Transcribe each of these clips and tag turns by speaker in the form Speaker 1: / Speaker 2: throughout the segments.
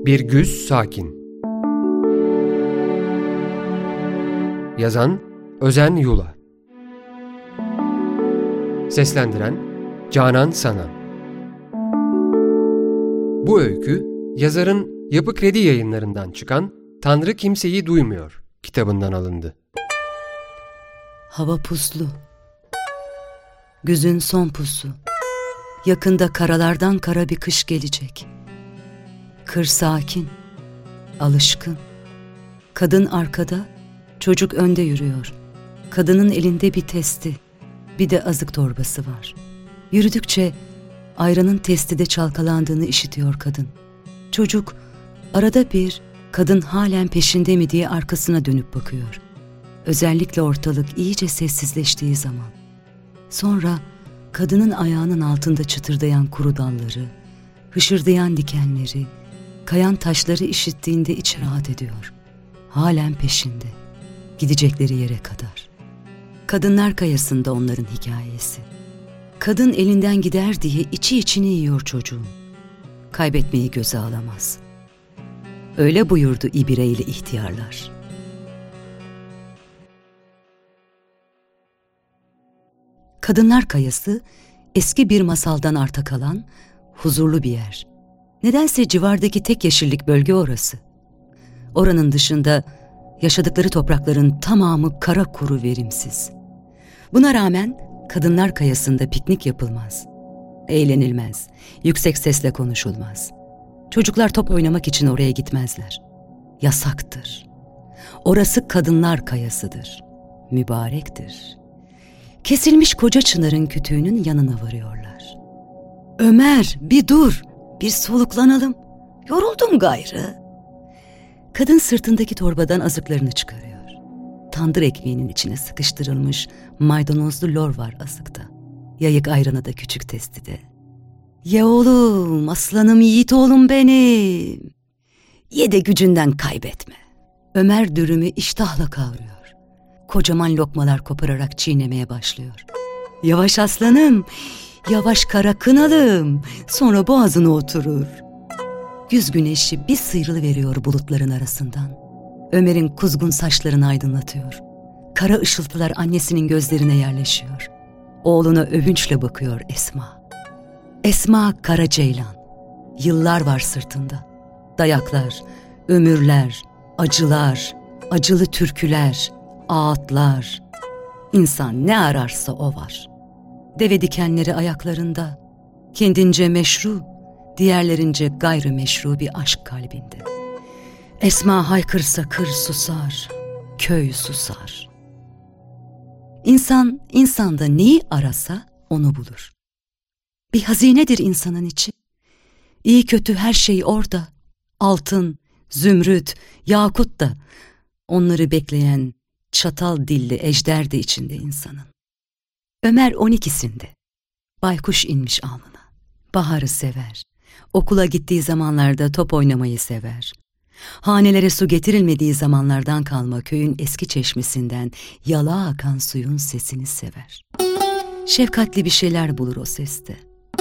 Speaker 1: Bir Güz Sakin. Yazan Özen Yula. Seslendiren Canan Sanan. Bu öykü yazarın Yapı Kredi Yayınları'ndan çıkan Tanrı Kimseyi Duymuyor kitabından alındı.
Speaker 2: Hava puslu. Güzün son pusu. Yakında karalardan kara bir kış gelecek. Kır sakin, alışkın. Kadın arkada, çocuk önde yürüyor. Kadının elinde bir testi, bir de azık torbası var. Yürüdükçe ayranın testide çalkalandığını işitiyor kadın. Çocuk arada bir kadın halen peşinde mi diye arkasına dönüp bakıyor. Özellikle ortalık iyice sessizleştiği zaman. Sonra kadının ayağının altında çıtırdayan kuru dalları, hışırdayan dikenleri, kayan taşları işittiğinde iç rahat ediyor. Halen peşinde, gidecekleri yere kadar. Kadınlar Kayası'nda onların hikayesi. Kadın elinden gider diye içi içini yiyor çocuğun. Kaybetmeyi göze alamaz. Öyle buyurdu İbireyli ihtiyarlar. Kadınlar Kayası, eski bir masaldan arta kalan, huzurlu bir yer. Nedense civardaki tek yeşillik bölge orası. Oranın dışında yaşadıkları toprakların tamamı kara kuru verimsiz. Buna rağmen Kadınlar Kayası'nda piknik yapılmaz. Eğlenilmez, yüksek sesle konuşulmaz. Çocuklar top oynamak için oraya gitmezler. Yasaktır. Orası Kadınlar Kayası'dır. Mübarektir. Kesilmiş koca çınarın kütüğünün yanına varıyorlar. "Ömer, bir dur, bir soluklanalım. Yoruldum gayrı." Kadın sırtındaki torbadan azıklarını çıkarıyor. Tandır ekmeğinin içine sıkıştırılmış maydanozlu lor var azıkta. Yayık ayranı da küçük testide. "Ye oğlum, aslanım, yiğit oğlum benim. Ye de gücünden kaybetme." Ömer dürümü iştahla kavruyor. Kocaman lokmalar kopararak çiğnemeye başlıyor. "Yavaş aslanım, yavaş kara kınalım, sonra boğazına oturur." Güz güneşi bir sıyrılıveriyor bulutların arasından. Ömer'in kuzgun saçlarını aydınlatıyor. Kara ışıltılar annesinin gözlerine yerleşiyor. Oğluna övünçle bakıyor Esma. Esma kara ceylan. Yıllar var sırtında. Dayaklar, ömürler, acılar, acılı türküler, ağıtlar. İnsan ne ararsa o var. Deve dikenleri ayaklarında. Kendince meşru, diğerlerince gayrimeşru bir aşk kalbinde. Esma haykırsa kır susar, köy susar. İnsan, insanda neyi arasa onu bulur. Bir hazinedir insanın içi. İyi kötü her şey orada. Altın, zümrüt, yakut da. Onları bekleyen çatal dilli ejder de içinde insanın. Ömer 12'sinde. Baykuş inmiş alnına. Baharı sever. Okula gittiği zamanlarda top oynamayı sever. Hanelere su getirilmediği zamanlardan kalma köyün eski çeşmesinden yalağa akan suyun sesini sever. Şefkatli bir şeyler bulur o seste.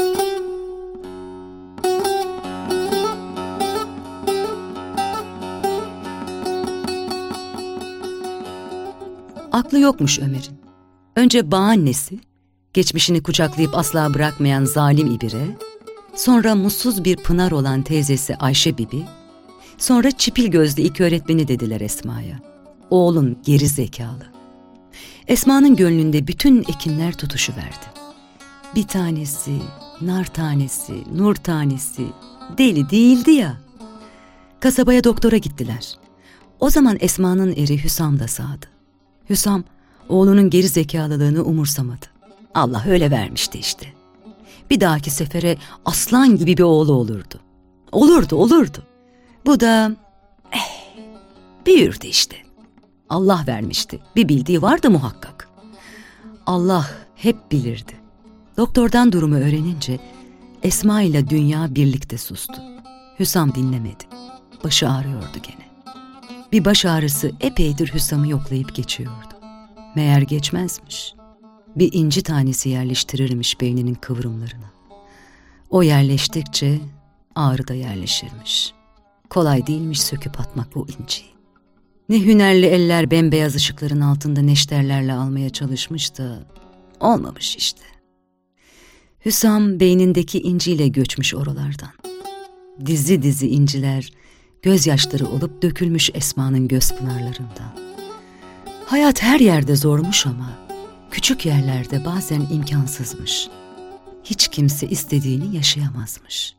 Speaker 2: Aklı yokmuş Ömer'in. Önce babaannesi, geçmişini kucaklayıp asla bırakmayan zalim İbire, sonra mutsuz bir pınar olan teyzesi Ayşe Bibi, sonra çipil gözlü ilköğretmeni dediler Esma'ya. Oğlun geri zekalı. Esma'nın gönlünde bütün ekinler tutuşuverdi. Bir tanesi, nar tanesi, nur tanesi, deli değildi ya. Kasabaya doktora gittiler. O zaman Esma'nın eri Hüsam da sağdı. Hüsam, oğlunun geri zekalılığını umursamadı. Allah öyle vermişti işte. Bir dahaki sefere aslan gibi bir oğlu olurdu. Olurdu. Bu da büyürdü işte. Allah vermişti. Bir bildiği vardı muhakkak. Allah hep bilirdi. Doktordan durumu öğrenince Esma ile dünya birlikte sustu. Hüsam dinlemedi. Başı ağrıyordu gene. Bir baş ağrısı epeydir Hüsam'ı yoklayıp geçiyordu. Meğer geçmezmiş. Bir inci tanesi yerleştirirmiş beyninin kıvrımlarına. O yerleştikçe ağrı da yerleşirmiş. Kolay değilmiş söküp atmak bu inciyi. Ne hünerli eller bembeyaz ışıkların altında neşterlerle almaya çalışmış da olmamış işte. Hüsam beynindeki inciyle göçmüş oralardan. Dizi dizi inciler gözyaşları olup dökülmüş Esma'nın göz pınarlarından. Hayat her yerde zormuş ama küçük yerlerde bazen imkansızmış. Hiç kimse istediğini yaşayamazmış.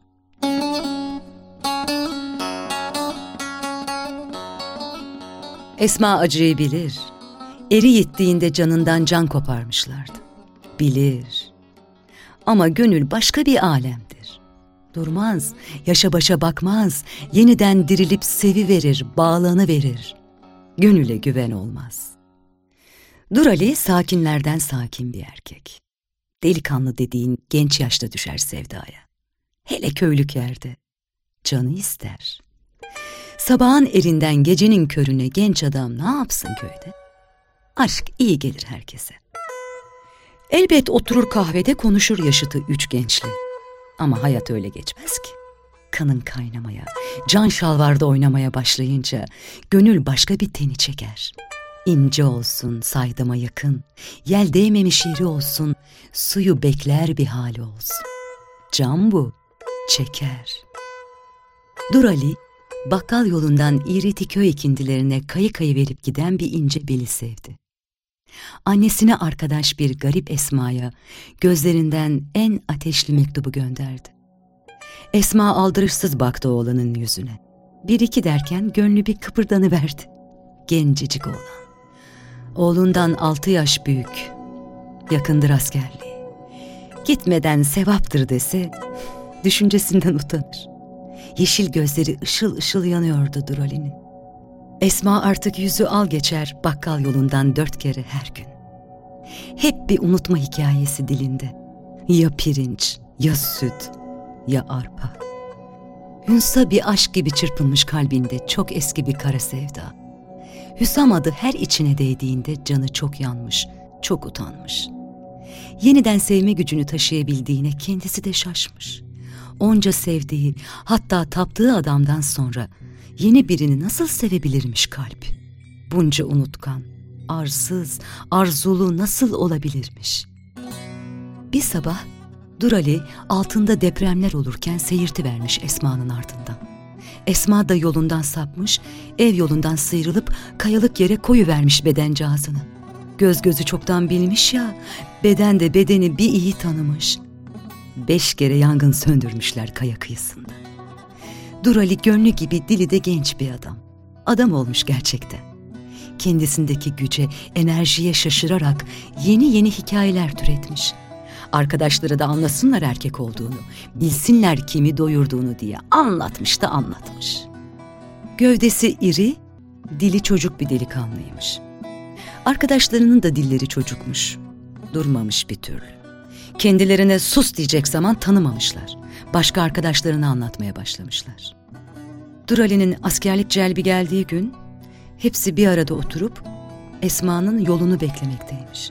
Speaker 2: Esma acıyı bilir. Eri yittiğinde canından can koparmışlardı. Bilir. Ama gönül başka bir alemdir. Durmaz, yaşa başa bakmaz, yeniden dirilip seviverir, bağlanıverir. Gönüle güven olmaz. Durali sakinlerden sakin bir erkek. Delikanlı dediğin genç yaşta düşer sevdaya. Hele köylük yerde. Canı ister. Sabahın erinden gecenin körüne genç adam ne yapsın köyde? Aşk iyi gelir herkese. Elbet oturur kahvede konuşur yaşıtı üç gençli. Ama hayat öyle geçmez ki. Kanın kaynamaya, can şalvarda oynamaya başlayınca gönül başka bir teni çeker. İnce olsun, saydama yakın, yel değmemiş yeri olsun, suyu bekler bir hali olsun. Can bu, çeker. Durali, bakkal yolundan İğreti köy ikindilerine kayı kayı verip giden bir ince beli sevdi. Annesine arkadaş bir garip Esma'ya gözlerinden en ateşli mektubu gönderdi. Esma aldırışsız baktı oğlanın yüzüne. Bir iki derken gönlü bir kıpırdanıverdi. Gencecik oğlan. Oğlundan 6 yaş büyük. Yakındır askerliği. Gitmeden sevaptır dese düşüncesinden utanır. Yeşil gözleri ışıl ışıl yanıyordu Durali'nin. Esma artık yüzü al geçer bakkal yolundan 4 kere her gün. Hep bir unutma hikayesi dilinde. Ya pirinç, ya süt, ya arpa. Hünsa bir aşk gibi çırpınmış kalbinde çok eski bir kara sevda. Hüsam adı her içine değdiğinde canı çok yanmış, çok utanmış. Yeniden sevme gücünü taşıyabildiğine kendisi de şaşmış. Onca sevdiği, hatta taptığı adamdan sonra yeni birini nasıl sevebilirmiş kalp? Bunca unutkan, arsız, arzulu nasıl olabilirmiş? Bir sabah Durali altında depremler olurken seyirtivermiş Esma'nın ardından. Esma da yolundan sapmış, ev yolundan sıyrılıp kayalık yere koyuvermiş bedencağızını. Göz gözü çoktan bilmiş ya, beden de bedeni bir iyi tanımış. 5 kere yangın söndürmüşler kaya kıyısında. Durali gönlü gibi dili de genç bir adam. Adam olmuş gerçekten. Kendisindeki güce, enerjiye şaşırarak yeni yeni hikayeler türetmiş. Arkadaşları da anlasınlar erkek olduğunu, bilsinler kimi doyurduğunu diye anlatmış da anlatmış. Gövdesi iri, dili çocuk bir delikanlıymış. Arkadaşlarının da dilleri çocukmuş. Durmamış bir türlü. Kendilerine sus diyecek zaman tanımamışlar. Başka arkadaşlarını anlatmaya başlamışlar. Durali'nin askerlik celbi geldiği gün hepsi bir arada oturup Esma'nın yolunu beklemekteymiş.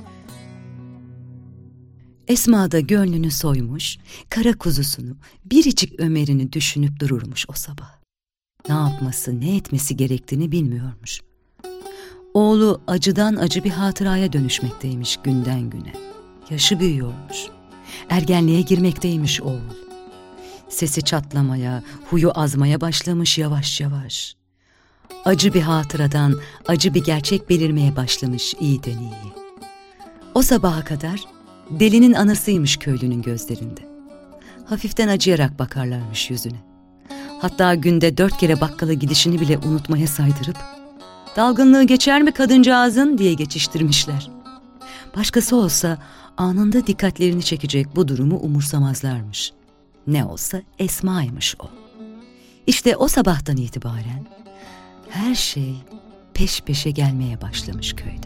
Speaker 2: Esma da gönlünü soymuş, kara kuzusunu, biricik Ömer'ini düşünüp dururmuş o sabah. Ne yapması, ne etmesi gerektiğini bilmiyormuş. Oğlu acıdan acı bir hatıraya dönüşmekteymiş günden güne. Yaşı büyüyormuş. Ergenliğe girmekteymiş oğul. Sesi çatlamaya, huyu azmaya başlamış yavaş yavaş. Acı bir hatıradan acı bir gerçek belirmeye başlamış iyiden iyi. O sabaha kadar delinin anasıymış köylünün gözlerinde. Hafiften acıyarak bakarlarmış yüzüne. Hatta günde 4 kere bakkala gidişini bile unutmaya saydırıp "Dalgınlığı geçer mi kadıncağızın?" diye geçiştirmişler. Başkası olsa anında dikkatlerini çekecek bu durumu umursamazlarmış. Ne olsa Esma'ymış o. İşte o sabahtan itibaren her şey peş peşe gelmeye başlamış köyde.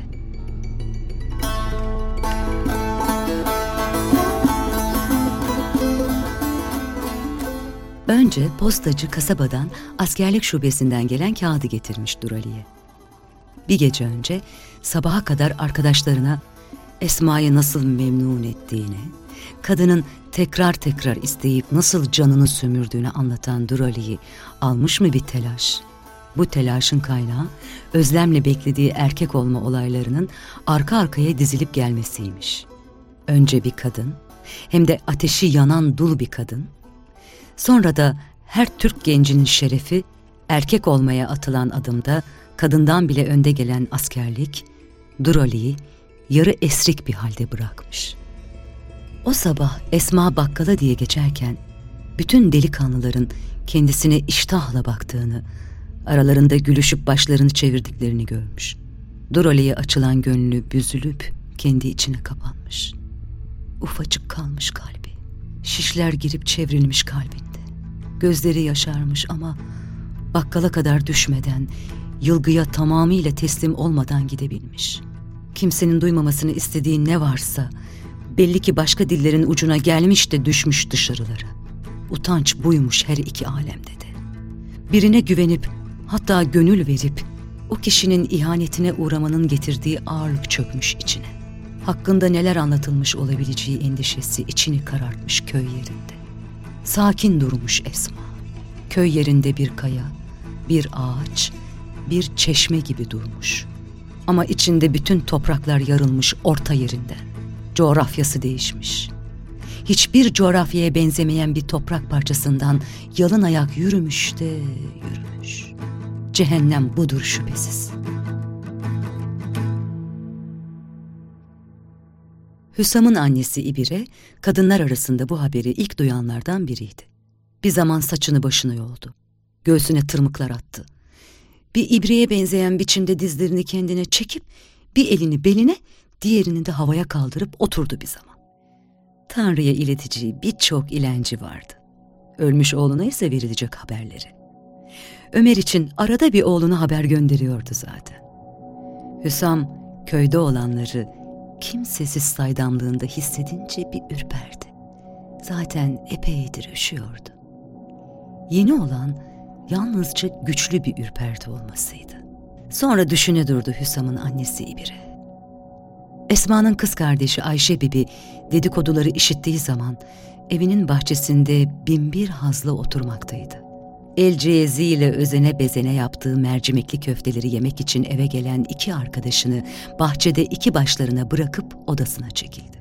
Speaker 2: Önce postacı kasabadan askerlik şubesinden gelen kağıdı getirmiş Durali'ye. Bir gece önce sabaha kadar arkadaşlarına Esma'yı nasıl memnun ettiğini, kadının tekrar tekrar isteyip nasıl canını sömürdüğünü anlatan Durali'yi almış mı bir telaş? Bu telaşın kaynağı özlemle beklediği erkek olma olaylarının arka arkaya dizilip gelmesiymiş. Önce bir kadın, hem de ateşi yanan dul bir kadın. Sonra da her Türk gencinin şerefi erkek olmaya atılan adımda kadından bile önde gelen askerlik, Durali'yi yarı esrik bir halde bırakmış. O sabah Esma bakkala diye geçerken bütün delikanlıların kendisine iştahla baktığını, aralarında gülüşüp başlarını çevirdiklerini görmüş. Durali'ye açılan gönlü büzülüp kendi içine kapanmış. Ufacık kalmış kalbi. Şişler girip çevrilmiş kalbinde. Gözleri yaşarmış ama bakkala kadar düşmeden, yılgıya tamamıyla teslim olmadan gidebilmiş. Kimsenin duymamasını istediği ne varsa belli ki başka dillerin ucuna gelmiş de düşmüş dışarılara. Utanç buymuş her iki alemde de. Birine güvenip hatta gönül verip o kişinin ihanetine uğramanın getirdiği ağırlık çökmüş içine. Hakkında neler anlatılmış olabileceği endişesi içini karartmış köy yerinde. Sakin durmuş Esma. Köy yerinde bir kaya, bir ağaç, bir çeşme gibi durmuş. Ama içinde bütün topraklar yarılmış orta yerinden. Coğrafyası değişmiş. Hiçbir coğrafyaya benzemeyen bir toprak parçasından yalın ayak yürümüş de yürümüş. Cehennem budur şüphesiz. Hüsam'ın annesi İbire, kadınlar arasında bu haberi ilk duyanlardan biriydi. Bir zaman saçını başına yoldu. Göğsüne tırmıklar attı. Bir ibreye benzeyen biçimde dizlerini kendine çekip bir elini beline, diğerini de havaya kaldırıp oturdu bir zaman. Tanrı'ya ileteceği birçok ilenci vardı. Ölmüş oğluna ise verilecek haberleri. Ömer için arada bir oğluna haber gönderiyordu zaten. Hüsam köyde olanları kimsesiz saydamlığında hissedince bir ürperdi. Zaten epeydir üşüyordu. Yeni olan yalnızca güçlü bir ürperti olmasıydı. Sonra düşüne durdu Hüsam'ın annesi İbire. Esma'nın kız kardeşi Ayşe Bibi dedikoduları işittiği zaman evinin bahçesinde binbir hazla oturmaktaydı. El ciheziyle özene bezene yaptığı mercimekli köfteleri yemek için eve gelen iki arkadaşını bahçede iki başlarına bırakıp odasına çekildi.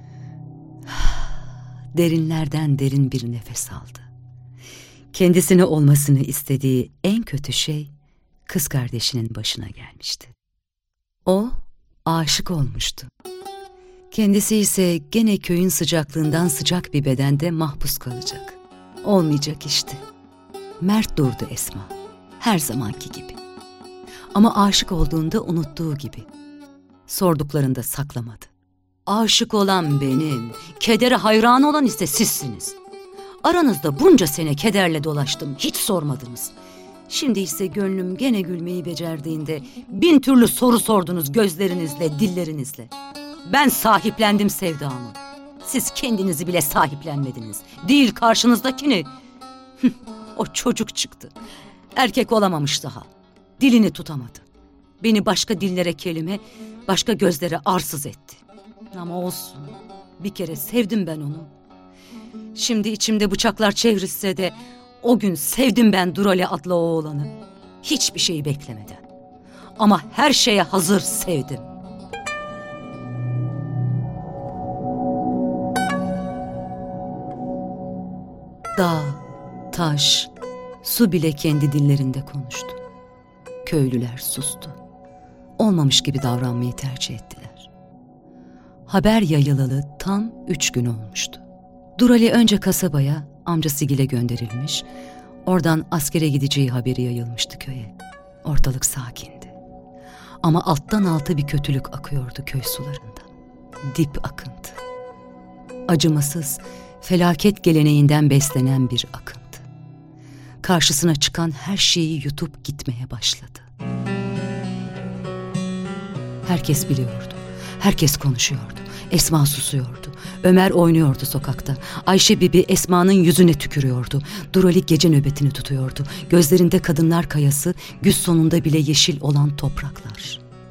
Speaker 2: Derinlerden derin bir nefes aldı. Kendisine olmasını istediği en kötü şey kız kardeşinin başına gelmişti. O aşık olmuştu. Kendisi ise gene köyün sıcaklığından sıcak bir bedende mahpus kalacak. Olmayacak işte. Mert durdu Esma, her zamanki gibi. Ama aşık olduğunda unuttuğu gibi. Sorduklarında saklamadı. Aşık olan benim, kedere hayran olan ise sizsiniz. Aranızda bunca sene kederle dolaştım, hiç sormadınız. Şimdi ise gönlüm gene gülmeyi becerdiğinde bin türlü soru sordunuz gözlerinizle, dillerinizle. Ben sahiplendim sevdamı. Siz kendinizi bile sahiplenmediniz. Değil karşınızdakini. O çocuk çıktı. Erkek olamamış daha. Dilini tutamadı. Beni başka dillere kelime, başka gözlere arsız etti. Ama olsun. Bir kere sevdim ben onu. Şimdi içimde bıçaklar çevrilse de o gün sevdim ben Durali adlı o oğlanı. Hiçbir şeyi beklemeden. Ama her şeye hazır sevdim. Dağ, taş, su bile kendi dillerinde konuştu. Köylüler sustu. Olmamış gibi davranmayı tercih ettiler. Haber yayılalı tam 3 gün olmuştu. Durali önce kasabaya, amcasıgile gönderilmiş, oradan askere gideceği haberi yayılmıştı köye. Ortalık sakindi. Ama alttan alta bir kötülük akıyordu köy sularında. Dip akıntı. Acımasız, felaket geleneğinden beslenen bir akıntı. Karşısına çıkan her şeyi yutup gitmeye başladı. Herkes biliyordu. Herkes konuşuyordu. Esma susuyordu. Ömer oynuyordu sokakta. Ayşe Bibi Esma'nın yüzüne tükürüyordu. Durali gece nöbetini tutuyordu. Gözlerinde kadınlar kayası, güz sonunda bile yeşil olan topraklar.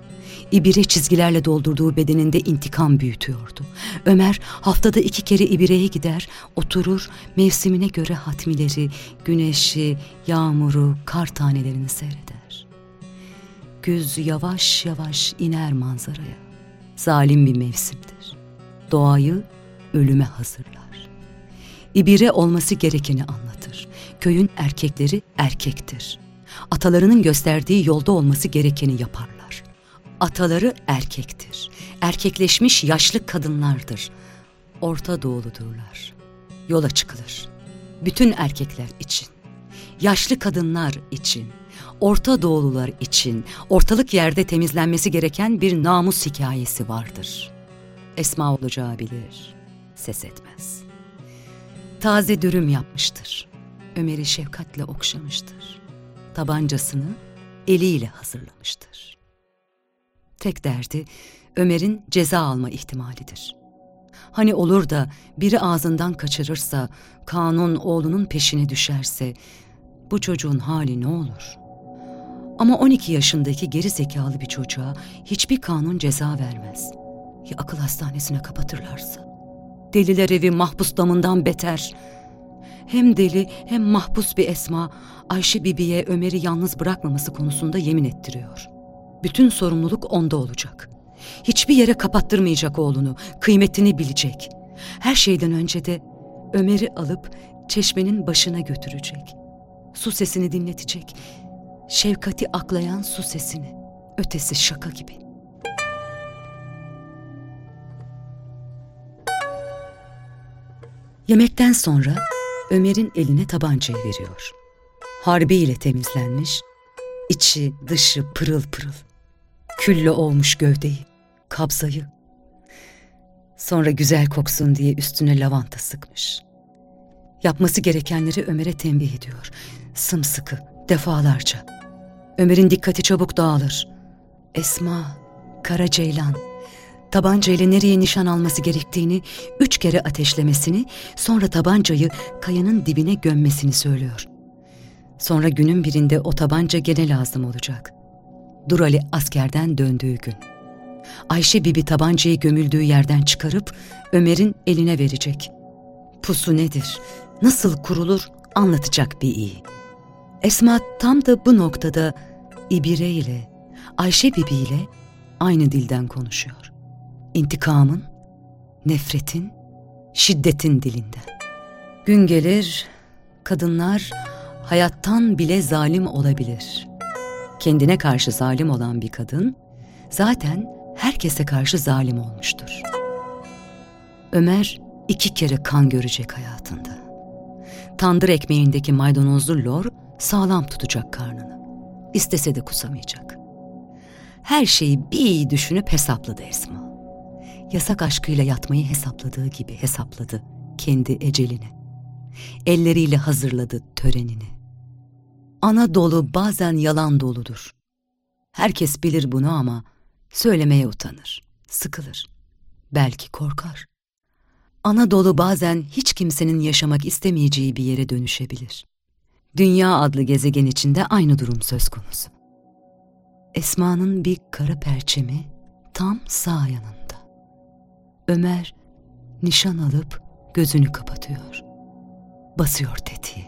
Speaker 2: İbire çizgilerle doldurduğu bedeninde intikam büyütüyordu. Ömer haftada 2 kere İbire'ye gider, oturur, mevsimine göre hatmileri, güneşi, yağmuru, kar tanelerini seyreder. Güz yavaş yavaş iner manzaraya. Zalim bir mevsimdir. Doğayı ölüme hazırlar. İbire olması gerekeni anlatır. Köyün erkekleri erkektir. Atalarının gösterdiği yolda olması gerekeni yaparlar. Ataları erkektir. Erkekleşmiş yaşlı kadınlardır. Orta Doğuludurlar. Yola çıkılır. Bütün erkekler için, yaşlı kadınlar için, Orta Doğulular için ortalık yerde temizlenmesi gereken bir namus hikayesi vardır. Esma olacağı bilir, ses etmez. Taze dürüm yapmıştır. Ömer'i şefkatle okşamıştır. Tabancasını eliyle hazırlamıştır. Tek derdi Ömer'in ceza alma ihtimalidir. Hani olur da biri ağzından kaçırırsa, kanun oğlunun peşine düşerse, bu çocuğun hali ne olur? Ama 12 yaşındaki geri zekalı bir çocuğa hiçbir kanun ceza vermez. Ya akıl hastanesine kapatırlarsa? Deliler evi mahpus damından beter. Hem deli hem mahpus bir Esma, Ayşe Bibi'ye Ömer'i yalnız bırakmaması konusunda yemin ettiriyor. Bütün sorumluluk onda olacak. Hiçbir yere kapattırmayacak oğlunu, kıymetini bilecek. Her şeyden önce de Ömer'i alıp çeşmenin başına götürecek. Su sesini dinletecek. Şefkati aklayan su sesini. Ötesi şaka gibi. Yemekten sonra Ömer'in eline tabancayı veriyor. Harbiyle temizlenmiş, içi dışı pırıl pırıl. Külle olmuş gövdeyi, kabzayı. Sonra güzel koksun diye üstüne lavanta sıkmış. Yapması gerekenleri Ömer'e tembih ediyor. Sımsıkı, defalarca. Ömer'in dikkati çabuk dağılır. Esma, Kara Ceylan, tabancayla nereye nişan alması gerektiğini 3 kere ateşlemesini, sonra tabancayı kayanın dibine gömmesini söylüyor. Sonra günün birinde o tabanca gene lazım olacak. Durali askerden döndüğü gün. Ayşe Bibi tabancayı gömüldüğü yerden çıkarıp Ömer'in eline verecek. Pusu nedir, nasıl kurulur anlatacak bir iyi. Esma tam da bu noktada İbire ile, Ayşe Bibi ile aynı dilden konuşuyor. İntikamın, nefretin, şiddetin dilinden. Gün gelir, kadınlar hayattan bile zalim olabilir. Kendine karşı zalim olan bir kadın, zaten herkese karşı zalim olmuştur. Ömer 2 kere kan görecek hayatında. Tandır ekmeğindeki maydanozlu lor sağlam tutacak karnını. İstese de kusamayacak. Her şeyi bir iyi düşünüp hesapladı Esma. Yasak aşkıyla yatmayı hesapladığı gibi hesapladı kendi ecelini. Elleriyle hazırladı törenini. Ana dolu bazen yalan doludur. Herkes bilir bunu ama söylemeye utanır, sıkılır, belki korkar. Anadolu bazen hiç kimsenin yaşamak istemeyeceği bir yere dönüşebilir. Dünya adlı gezegen içinde aynı durum söz konusu. Esma'nın bir kara perçemi tam sağ yanında. Ömer nişan alıp gözünü kapatıyor. Basıyor tetiği.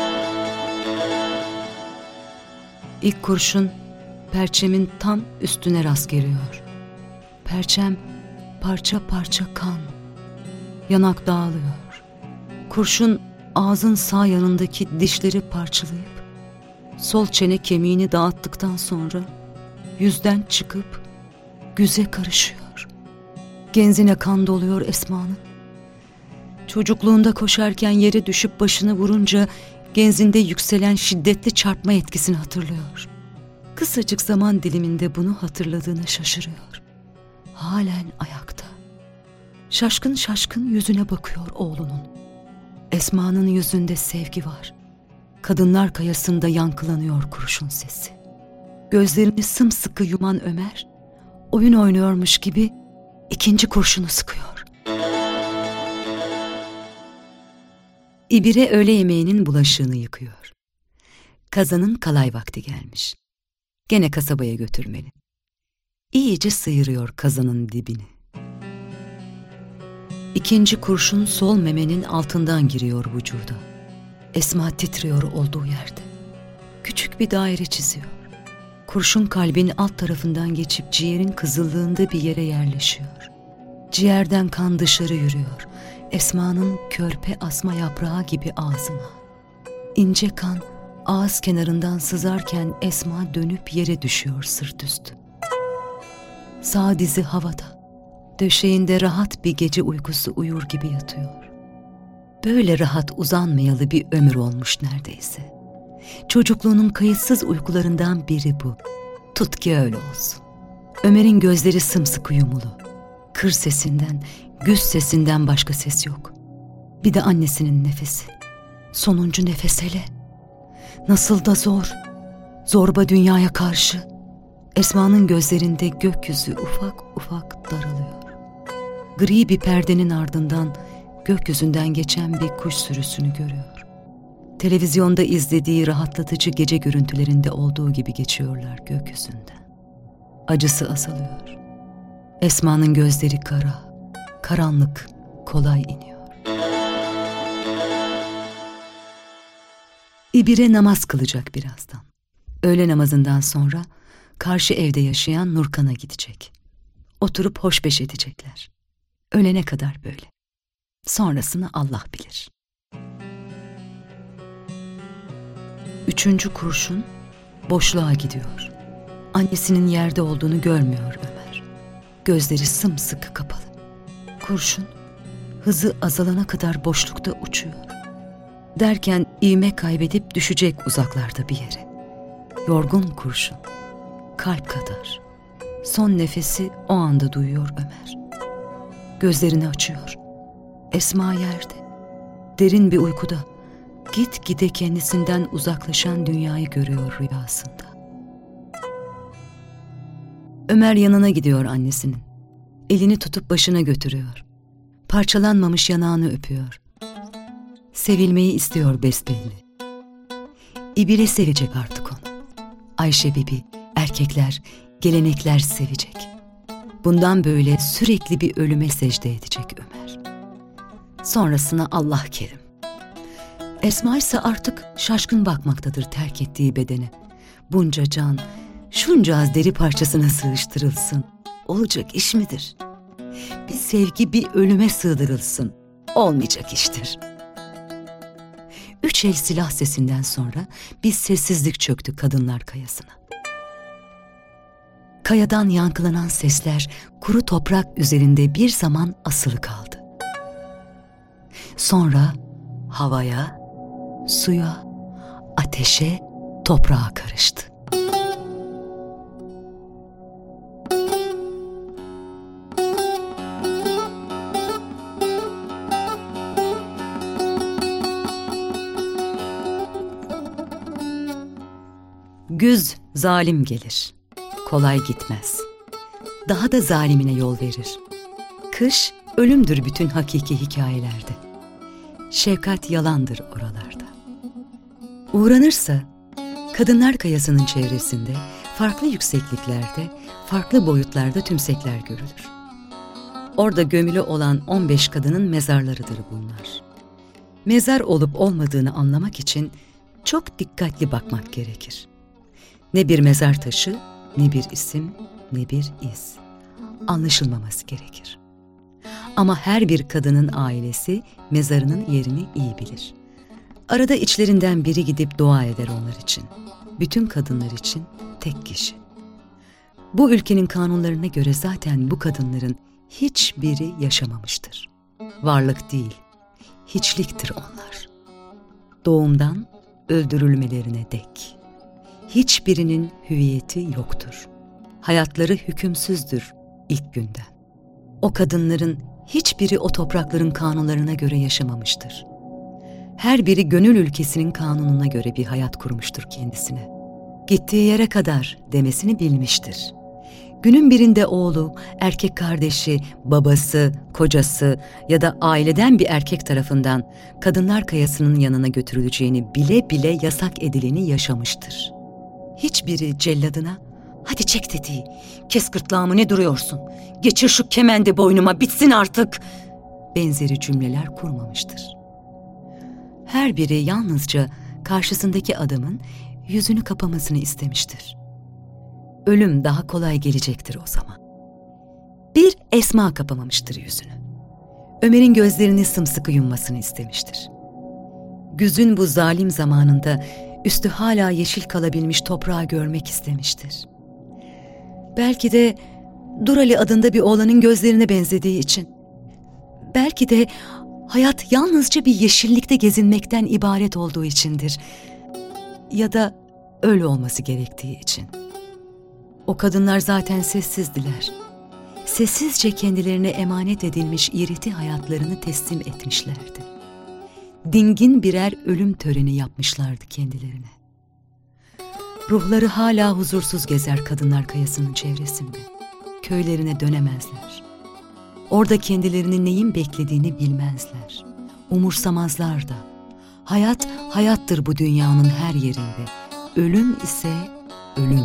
Speaker 2: İlk kurşun perçemin tam üstüne rast geliyor. Perçem parça parça kan. Yanak dağılıyor. Kurşun ağzın sağ yanındaki dişleri parçalayıp sol çene kemiğini dağıttıktan sonra yüzden çıkıp güze karışıyor. Genzine kan doluyor Esma'nın. Çocukluğunda koşarken yere düşüp başını vurunca genzinde yükselen şiddetli çarpma etkisini hatırlıyor. Kısacık zaman diliminde bunu hatırladığına şaşırıyor. Halen ayakta. Şaşkın şaşkın yüzüne bakıyor oğlunun. Esma'nın yüzünde sevgi var. Kadınlar kayasında yankılanıyor kurşun sesi. Gözlerini sımsıkı yuman Ömer, oyun oynuyormuş gibi ikinci kurşunu sıkıyor. İbire öğle yemeğinin bulaşığını yıkıyor. Kazanın kalay vakti gelmiş. Gene kasabaya götürmeli. iyice sıyırıyor kazanın dibini. İkinci kurşun sol memenin altından giriyor vücuda. Esma titriyor olduğu yerde. Küçük bir daire çiziyor. Kurşun kalbin alt tarafından geçip ciğerin kızıllığında bir yere yerleşiyor. Ciğerden kan dışarı yürüyor. Esma'nın körpe asma yaprağı gibi ağzına. İnce kan ağız kenarından sızarken Esma dönüp yere düşüyor sırt üstü. Sağ dizi havada. Döşeğinde rahat bir gece uykusu uyur gibi yatıyor. Böyle rahat uzanmayalı bir ömür olmuş neredeyse. Çocukluğunun kayıtsız uykularından biri bu. Tut ki öyle olsun. Ömer'in gözleri sımsıkı yumulu. Kır sesinden, güz sesinden başka ses yok. Bir de annesinin nefesi. Sonuncu nefes hele. Nasıl da zor. Zorba dünyaya karşı. Esma'nın gözlerinde gökyüzü ufak ufak daralıyor. Gri bir perdenin ardından gökyüzünden geçen bir kuş sürüsünü görüyor. Televizyonda izlediği rahatlatıcı gece görüntülerinde olduğu gibi geçiyorlar gökyüzünden. Acısı azalıyor. Esma'nın gözleri kara, karanlık, kolay iniyor. İbire namaz kılacak birazdan. Öğle namazından sonra karşı evde yaşayan Nurkan'a gidecek. Oturup hoşbeş edecekler. Ölene kadar böyle. Sonrasını Allah bilir. Üçüncü kurşun boşluğa gidiyor. Annesinin yerde olduğunu görmüyor Ömer. Gözleri sımsıkı kapalı. Kurşun hızı azalana kadar boşlukta uçuyor. Derken ivme kaybedip düşecek uzaklarda bir yere. Yorgun kurşun, kalp kadar. Son nefesi o anda duyuyor Ömer. Gözlerini açıyor. Esma yerde. Derin bir uykuda. Gitgide kendisinden uzaklaşan dünyayı görüyor rüyasında. Ömer yanına gidiyor annesinin. Elini tutup başına götürüyor. Parçalanmamış yanağını öpüyor. Sevilmeyi istiyor besbelli. İbile sevecek artık onu. Ayşe Bibi, erkekler, gelenekler sevecek. Bundan böyle sürekli bir ölüme secde edecek Ömer. Sonrasına Allah kerim. Esma ise artık şaşkın bakmaktadır terk ettiği bedene. Bunca can, şunca az deri parçasına sığıştırılsın. Olacak iş midir? Bir sevgi bir ölüme sığdırılsın. Olmayacak iştir. 3 el silah sesinden sonra bir sessizlik çöktü kadınlar kayasına. Kayadan yankılanan sesler kuru toprak üzerinde bir zaman asılı kaldı. Sonra havaya, suya, ateşe, toprağa karıştı. Güz zalim gelir, kolay gitmez. Daha da zalimine yol verir. Kış ölümdür bütün hakiki hikayelerde. Şefkat yalandır oralarda. Uğranırsa kadınlar kayasının çevresinde farklı yüksekliklerde, farklı boyutlarda tümsekler görülür. Orada gömülü olan 15 kadının mezarlarıdır bunlar. Mezar olup olmadığını anlamak için çok dikkatli bakmak gerekir. Ne bir mezar taşı, ne bir isim, ne bir iz. Anlaşılmaması gerekir. Ama her bir kadının ailesi mezarının yerini iyi bilir. Arada içlerinden biri gidip dua eder onlar için. Bütün kadınlar için tek kişi. Bu ülkenin kanunlarına göre zaten bu kadınların hiçbiri yaşamamıştır. Varlık değil, hiçliktir onlar. Doğumdan öldürülmelerine dek. Hiçbirinin hüviyeti yoktur. Hayatları hükümsüzdür ilk günden. O kadınların hiçbiri o toprakların kanunlarına göre yaşamamıştır. Her biri gönül ülkesinin kanununa göre bir hayat kurmuştur kendisine. Gittiği yere kadar demesini bilmiştir. Günün birinde oğlu, erkek kardeşi, babası, kocası ya da aileden bir erkek tarafından kadınlar kayasının yanına götürüleceğini bile bile yasak edileni yaşamıştır. Hiçbiri celladına Hadi çek tetiği. Kes gırtlağımı, ne duruyorsun? Geçir şu kemendi boynuma, bitsin artık. Benzeri cümleler kurmamıştır. Her biri yalnızca karşısındaki adamın yüzünü kapamasını istemiştir. Ölüm daha kolay gelecektir o zaman. Bir Esma kapamamıştır yüzünü. Ömer'in gözlerini sımsıkı yummasını istemiştir. Güzün bu zalim zamanında üstü hala yeşil kalabilmiş toprağı görmek istemiştir. Belki de Durali adında bir oğlanın gözlerine benzediği için. Belki de hayat yalnızca bir yeşillikte gezinmekten ibaret olduğu içindir. Ya da öyle olması gerektiği için. O kadınlar zaten sessizdiler. Sessizce kendilerine emanet edilmiş iğreti hayatlarını teslim etmişlerdi. Dingin birer ölüm töreni yapmışlardı kendilerine. Ruhları hala huzursuz gezer Kadınlar Kayası'nın çevresinde. Köylerine dönemezler. Orada kendilerini neyin beklediğini bilmezler. Umursamazlar da. Hayat, hayattır bu dünyanın her yerinde. Ölüm ise ölüm.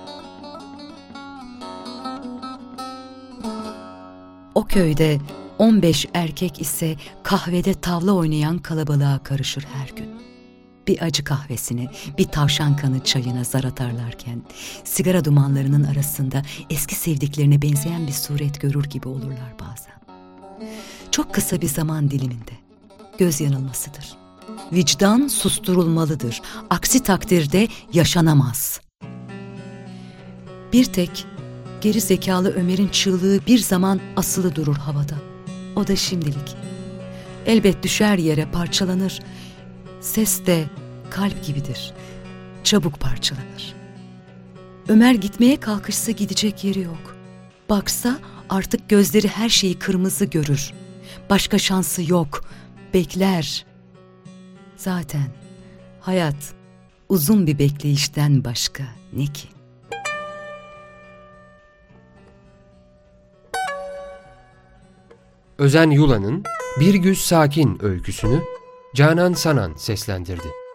Speaker 2: O köyde 15 erkek ise kahvede tavla oynayan kalabalığa karışır her gün. Bir acı kahvesini, bir tavşan kanı çayına zar atarlarken, sigara dumanlarının arasında eski sevdiklerine benzeyen bir suret görür gibi olurlar bazen. Çok kısa bir zaman diliminde. Göz yanılmasıdır. Vicdan susturulmalıdır. Aksi takdirde yaşanamaz. Bir tek geri zekalı Ömer'in çığlığı bir zaman asılı durur havada. O da şimdilik. Elbet düşer yere, parçalanır. Ses de kalp gibidir. Çabuk parçalanır. Ömer gitmeye kalkışsa gidecek yeri yok. Baksa artık gözleri her şeyi kırmızı görür. Başka şansı yok. Bekler. Zaten hayat uzun bir bekleyişten başka ne ki?
Speaker 1: Özen Yulan'ın Bir Güz Sakin öyküsünü Canan Sanan seslendirdi.